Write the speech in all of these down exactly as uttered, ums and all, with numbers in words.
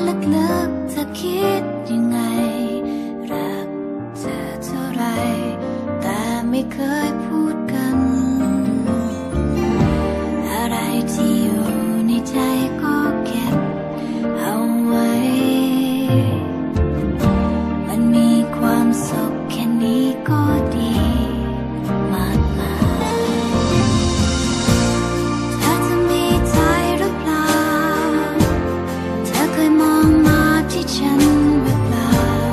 ลึกๆเธอคิดยังไงรักเธอเท่าไรแต่ไม่เคยพูดกันอะไรที่อยู่ในใจก็เก็บเอาไว้มันมีความสุขแค่นี้ก็ดีมากมายเธอจะมีใจหรือเปล่าเธอเคยมองมาที่ฉันหรือเปล่า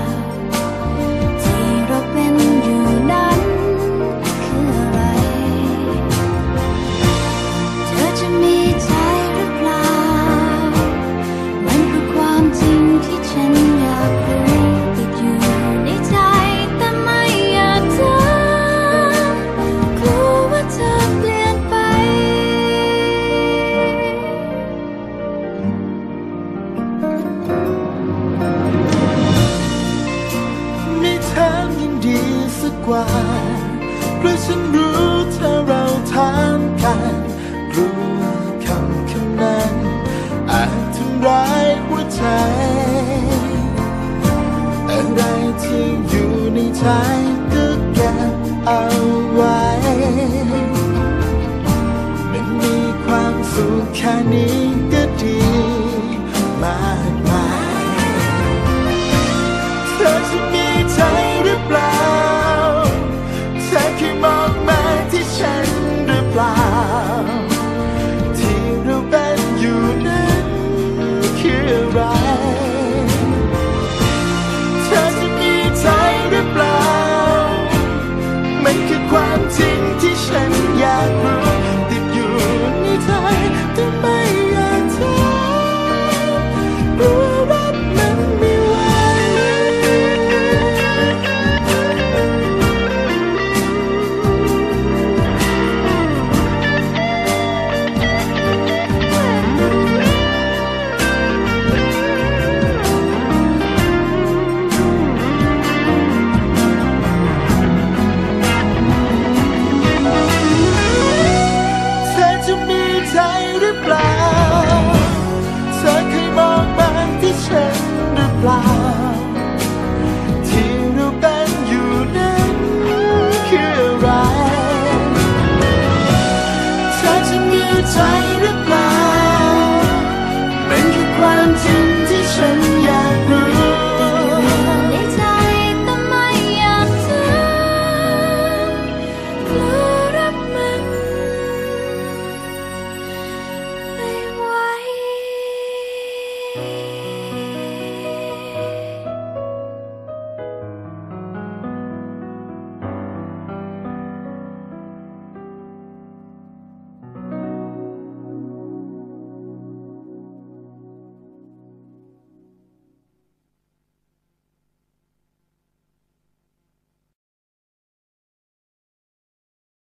ที่เราเป็นอยู่นั้นคืออะไรเธอจะมีใจหรือเปล่ามันคือความจริงที่ฉันอยากรู้ติดอยู่ในใจแต่ไม่อยากถามกลัวว่าเธอเปลี่ยนไปไม่ถามยิ่งดีสักกว่าเพราะฉันรู้ถ้าเราถามกันกลัวคำคำนั้นอาจทำร้ายหัวใจอะไรที่อยู่ในใจก็เก็บเอาไว้มันมีความสุขแค่นี้